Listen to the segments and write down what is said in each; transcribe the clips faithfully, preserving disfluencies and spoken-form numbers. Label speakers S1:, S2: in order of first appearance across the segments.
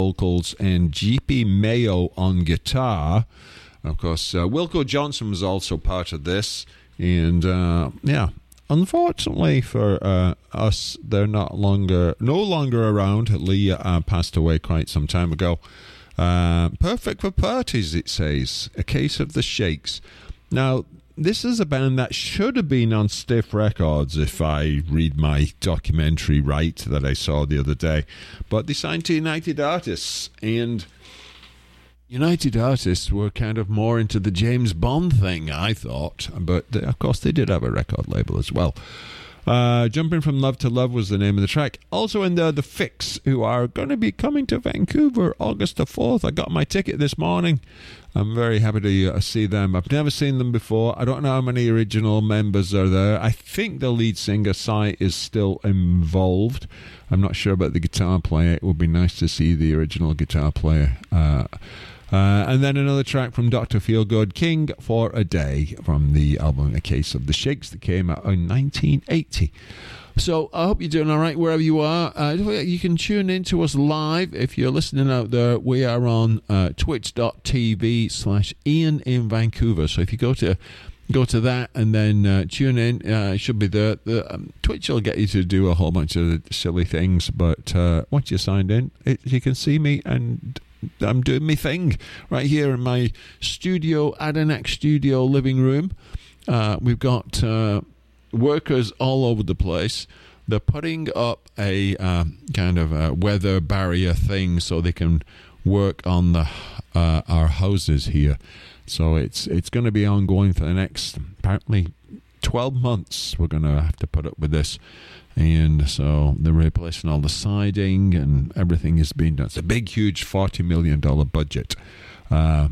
S1: vocals and G P Mayo on guitar. Of course, uh, Wilco Johnson was also part of this. And, uh, yeah, unfortunately for uh, us, they're not longer, no longer around. Lee uh, passed away quite some time ago. Uh, perfect for parties, it says. A Case of the Shakes. Now, this is a band that should have been on Stiff Records if I read my documentary right that I saw the other day. But they signed to United Artists, and United Artists were kind of more into the James Bond thing, I thought. But, they, of course, they did have a record label as well. Uh, Jumping From Love to Love was the name of the track. Also in there, The Fix, who are going to be coming to Vancouver August the fourth. I got my ticket this morning. I'm very happy to uh, see them. I've never seen them before. I don't know how many original members are there. I think the lead singer, Cy, is still involved. I'm not sure about the guitar player. It would be nice to see the original guitar player. Uh, uh, and then another track from Doctor Feelgood, King for a Day, from the album A Case of the Shakes that came out in nineteen eighty. So I hope you're doing all right wherever you are. Uh, you can tune in to us live if you're listening out there. We are on uh, twitch.tv slash Ian in Vancouver. So if you go to go to that and then uh, tune in, uh, it should be there. The, um, Twitch will get you to do a whole bunch of silly things, but uh, once you're signed in, it, you can see me and I'm doing my thing right here in my studio, Adanek Studio living room. Uh, we've got Uh, workers all over the place. They're putting up a uh, kind of a weather barrier thing so they can work on the uh, our houses here. So it's it's going to be ongoing for the next apparently twelve months. We're going to have to put up with this, and so they're replacing all the siding and everything is being done. It's a big, huge forty million dollar budget. Uh,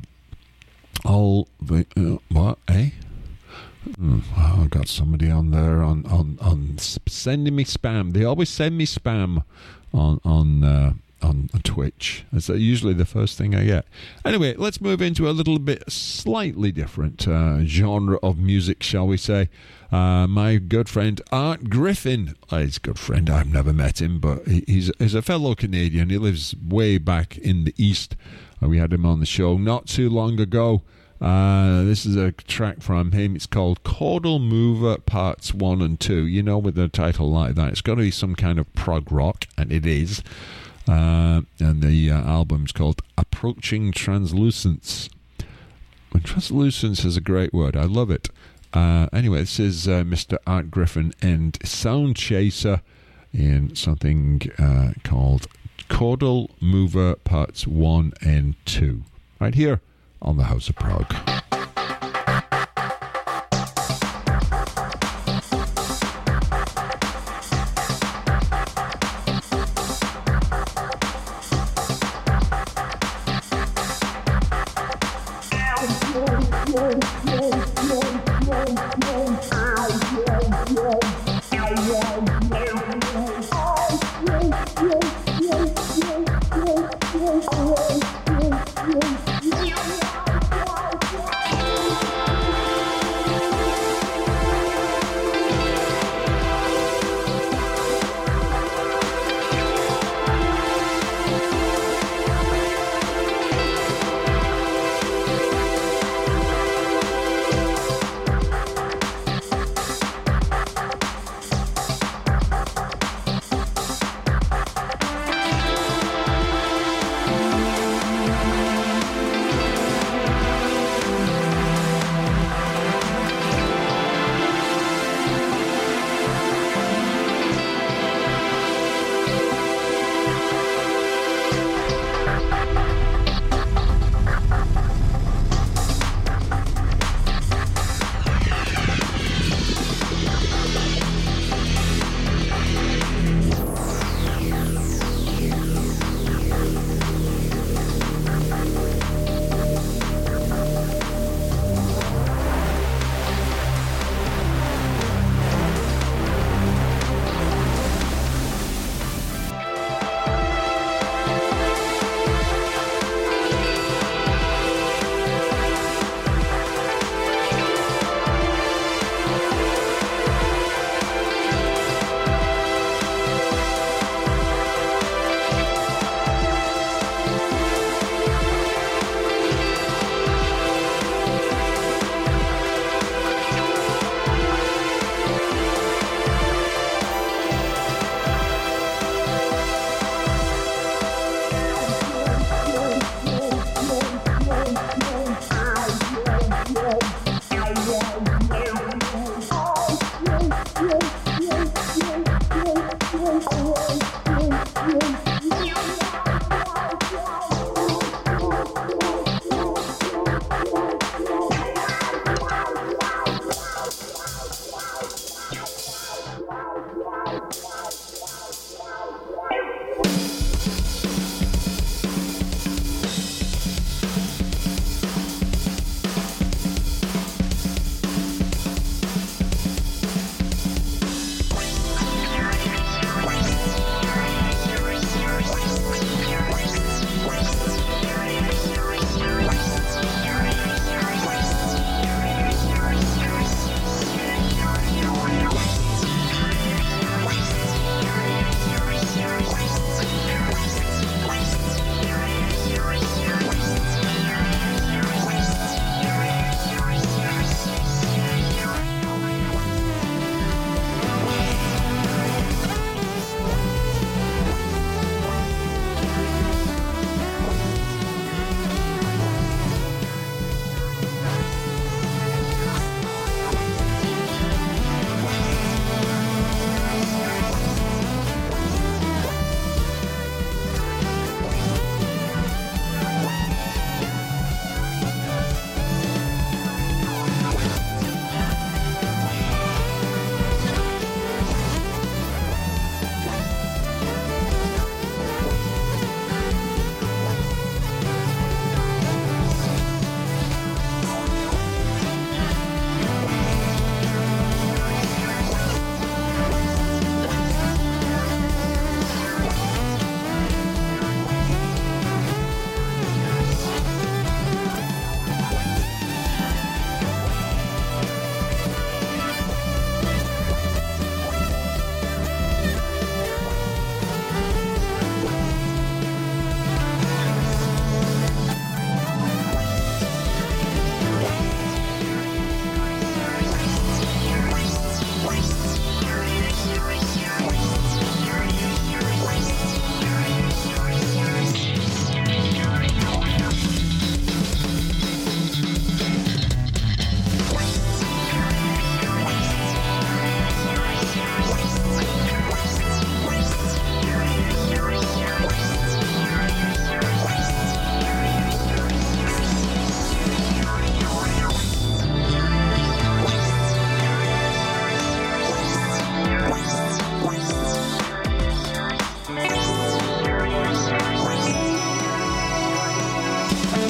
S1: all the uh, what eh? Mm, oh, I've got somebody on there on, on, on sending me spam. They always send me spam on on uh, on Twitch. That's usually the first thing I get. Anyway, let's move into a little bit slightly different uh, genre of music, shall we say. Uh, my good friend Art Griffin. Uh, he's a good friend. I've never met him, but he, he's, he's a fellow Canadian. He lives way back in the East. Uh, we had him on the show not too long ago. Uh, this is a track from him. It's called Caudal Mover Parts one and two. You know, with a title like that, it's got to be some kind of prog rock, and it is. Uh, and the uh, album's called Approaching Translucence. And translucence is a great word. I love it. Uh, anyway, this is uh, Mister Art Griffin and Sound Chaser in something uh, called Caudal Mover Parts one and two. Right here on the House of Prog.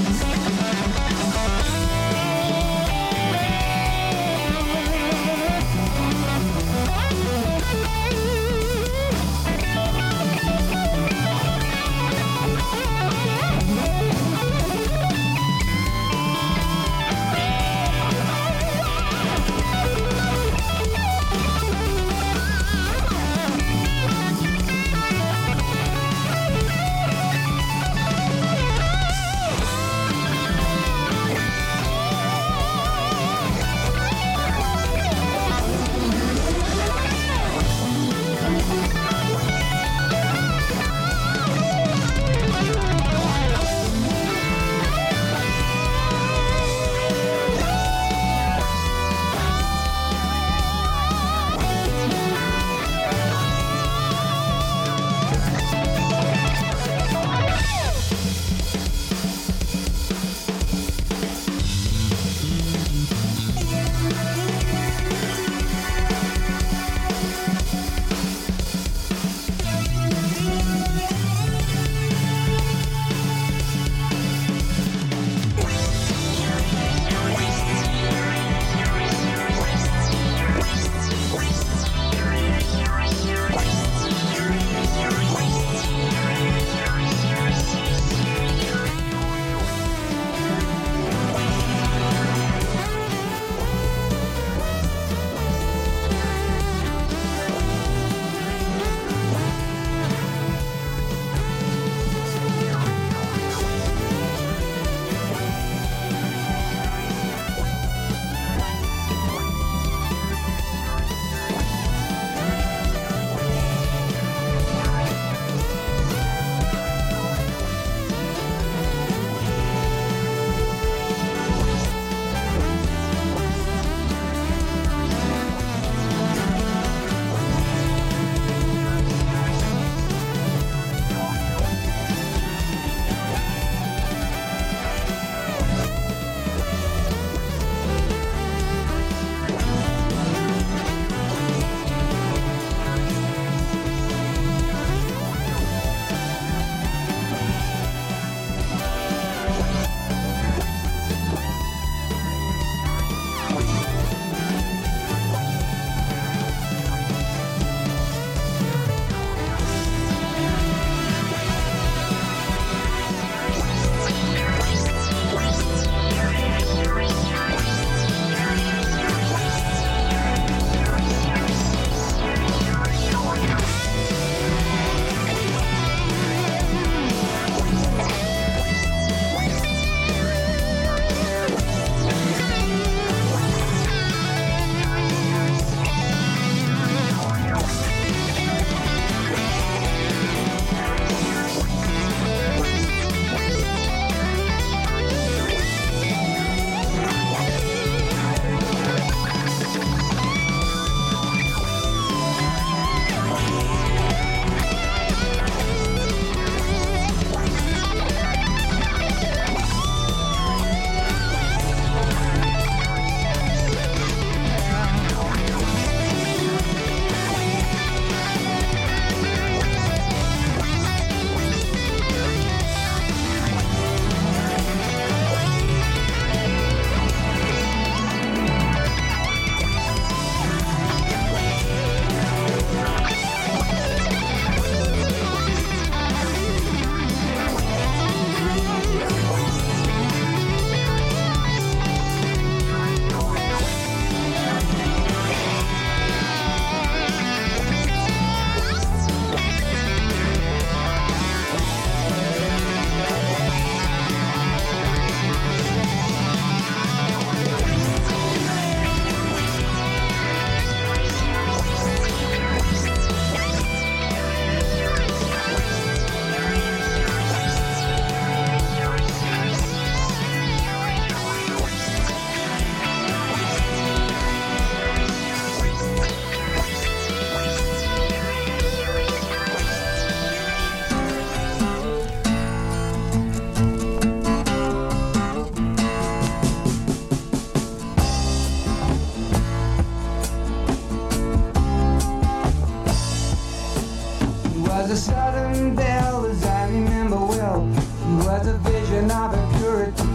S2: was a southern belle, as I remember well. He was a vision of a purity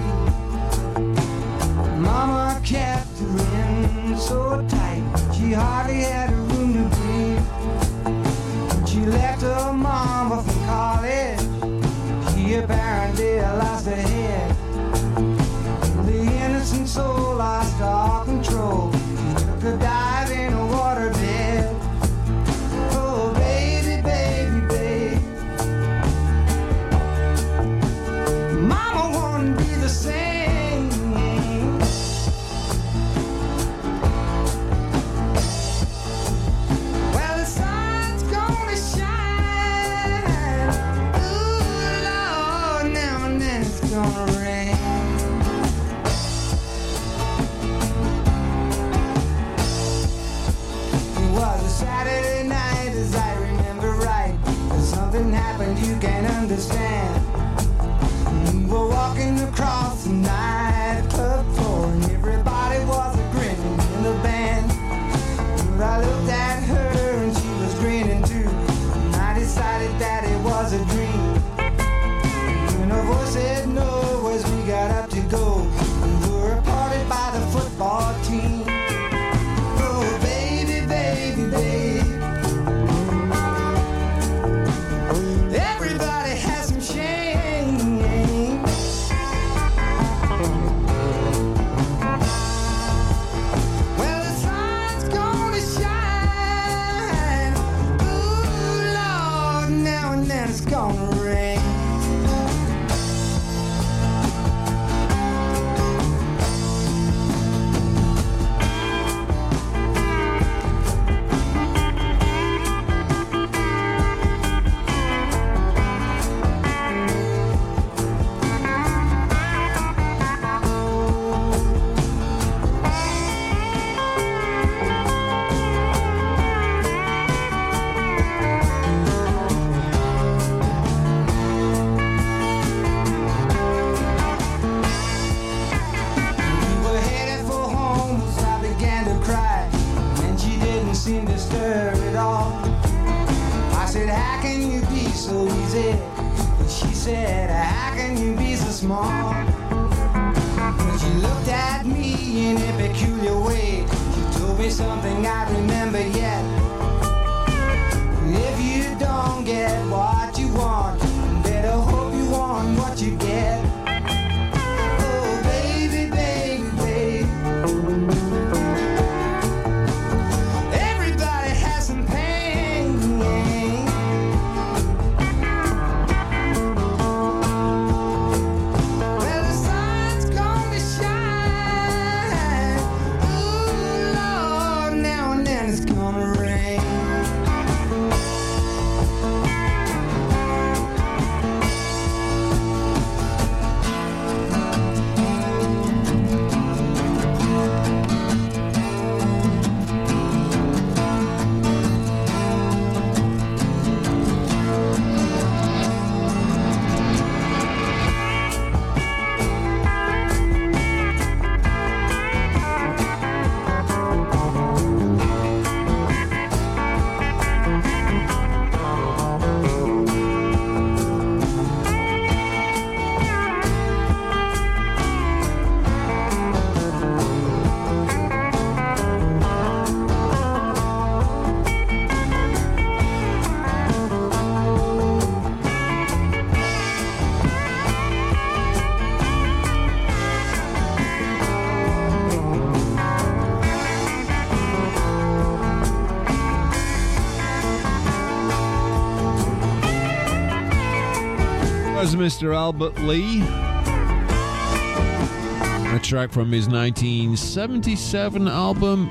S2: apparently I lost her head. The innocent soul lost all control. She took a dive in a waterbed. Oh, baby, baby, baby. Mama wouldn't be the same. Well, the sun's gonna shine. Ooh, Lord, now and then it's gonna rain. It was a Saturday night, as I remember right. Something happened you can't understand. We were walking across the nightclub floor, and everybody was a grinning in the band. But I looked at her and she was grinning too, and I decided that it was a dream. When her voice said no as we got up to go, we were parted by the football team. Oh, baby, baby, baby. Everybody has some shame. Well, the sun's gonna shine. Ooh, Lord, now and then it's gonna rain. We were headed for home as I began to cry, and she didn't seem to stir at all. I said, how can you be so easy? And she said, how can you be so small? And she looked at me in a peculiar way. She told me something I remember yet. If you don't get what you want, better hope you want what you get. Oh, baby, baby, baby. Everybody has some pain. Well, the sun's gonna shine. Ooh, Lord, now and then it's gonna rain.
S1: was Mister Albert Lee. A track from his nineteen seventy-seven album,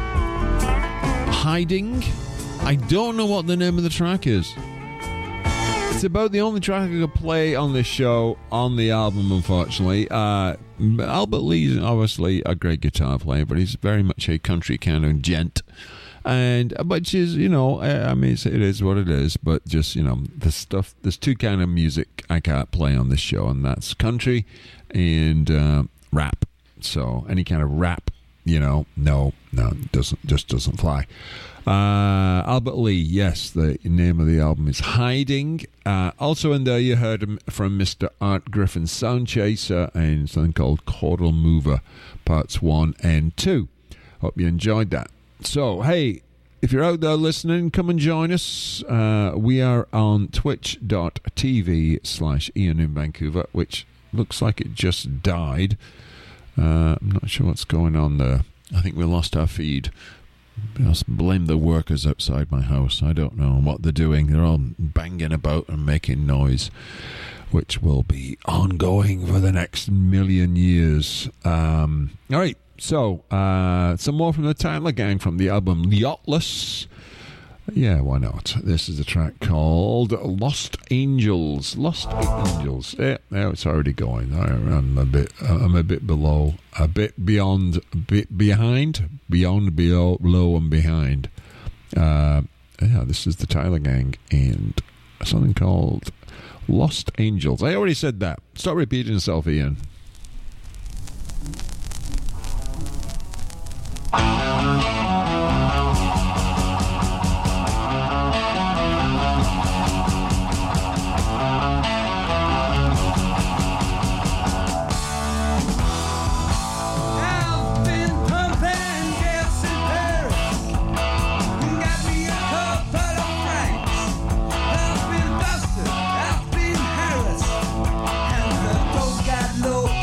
S1: Hiding. I don't know what the name of the track is. It's about the only track I could play on this show on the album, unfortunately. Uh, Albert Lee's obviously a great guitar player, but he's very much a country kind of gent. And which is, you know, I mean, it's, it is what it is. But just, you know, the stuff. There's two kind of music I can't play on this show, and that's country and uh, rap. So any kind of rap, you know, no, no, doesn't just doesn't fly. Uh, Albert Lee, yes, the name of the album is Hiding. Uh, also in there, you heard from Mister Art Griffin, Sound Chaser, and something called Chordal Mover, parts one and two. Hope you enjoyed that. So, hey, if you're out there listening, come and join us. Uh, we are on twitch.tv slash Ian in Vancouver, which looks like it just died. Uh, I'm not sure what's going on there. I think we lost our feed. I blame the workers outside my house. I don't know what they're doing. They're all banging about and making noise, which will be ongoing for the next million years. Um, all right. So, uh, some more from the Tyler Gang from the album Yachtless. Yeah, why not? This is a track called Lost Angels. Lost Angels. Yeah, yeah, it's already going. I'm a bit, I'm a bit below, a bit beyond, a bit behind, beyond, below, below and behind. Uh, yeah, this is the Tyler Gang and something called Lost Angels. I already said that. Stop repeating yourself, Ian.
S2: Low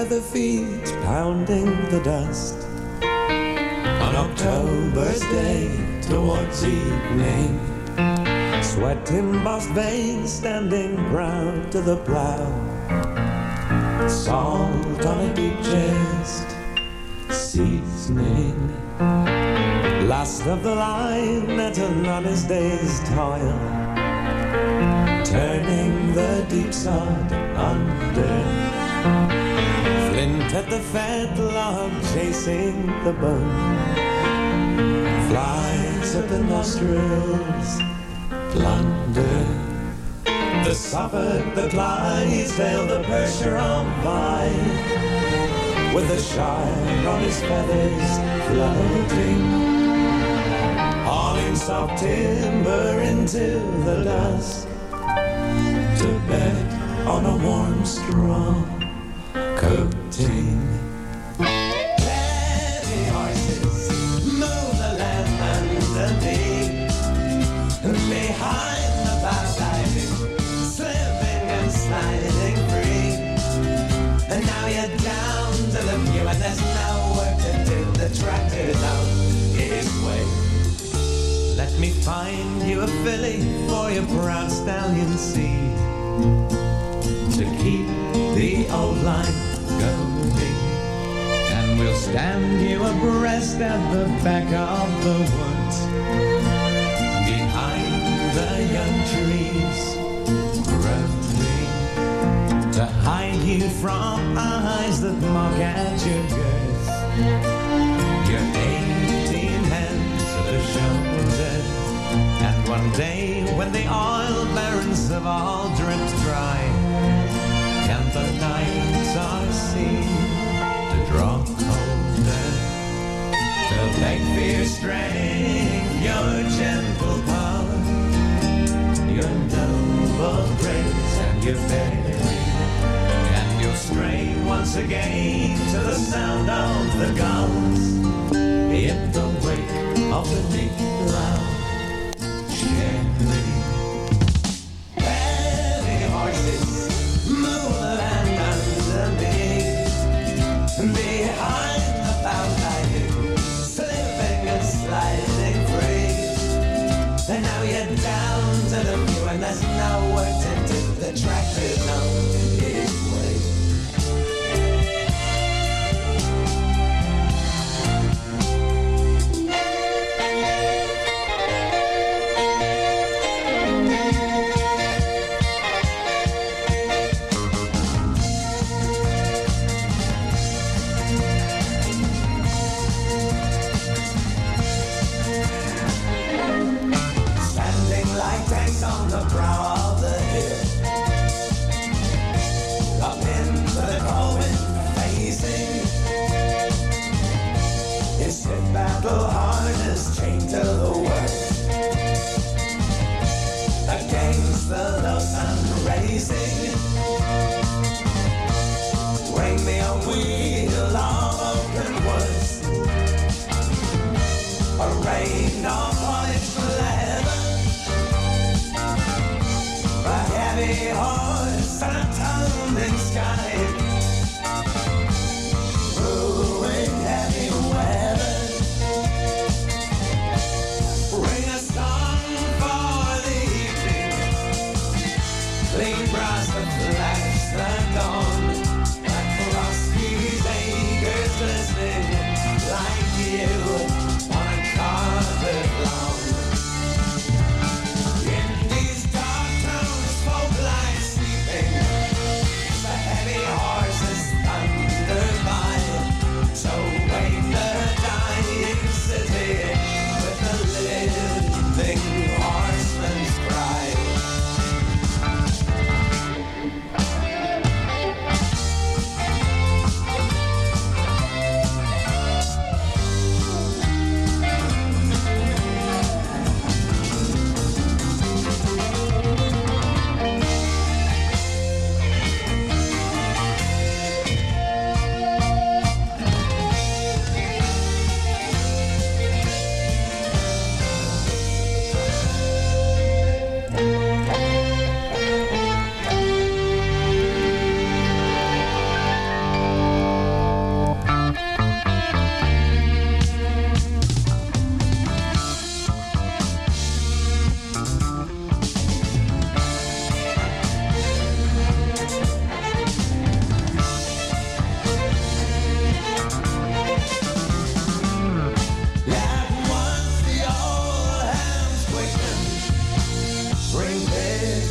S3: leather feet pounding the dust. On October's day towards evening, sweat embossed veins standing proud to the plow. Salt on a deep chest, seasoning. Last of the line at an honest day's toil, turning the deep sod under. Flint at the fetlock chasing the bone. Flies at the nostrils, plunder. The Suffolk, the Clydesdale, the Percheron vine, with the shine on his feathers floating, hauling soft timber into the dusk, to bed on a warm straw coating. Heavy horses move the land underneath, and behind the backside, slipping and sliding free. And now you're down to the view, and there's no work to do. The tractor's on his way. Let me find you a filly for your proud stallion seed, to keep the old line going. And we'll stand you abreast at the back of the woods, behind the young trees growing, to hide you from eyes that mock at your girth. Your eighteen hands to the shoulder. And one day when the oil barrens have all dripped dry, and the nights are seen to draw colder, to beg for your strength, your gentle power, your noble grace and your bearing. And you'll stray once again to the sound of the guns, in the wake of the deep cloud. Heavy horses move the land underneath, behind the bowline, slipping and sliding free. And now you're down to the view, and there's no work to do. The tractor's on his way. On the brow of the hill, up into the cold facing his hit battle harness chained to the work, against the low sun racing, ring me a wheel of oaken woods, a rain of polished leather, a heavy horse and a tumbling sky, brewing heavy weather. Ring a song for the evening, clean brass that flash the dawn, and Frosky's acres glistening like you on a carpet lawn. Horseman's cry.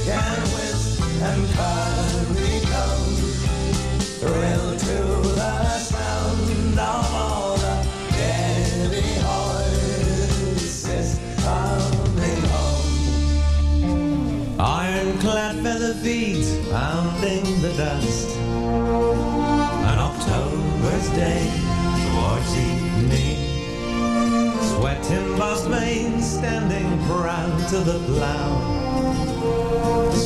S3: can whisk and curry come, thrill to the sound of all the heavy horses coming home. Ironclad feather feet pounding the dust, an October's day towards evening, sweat embossed mane standing proud to the plow,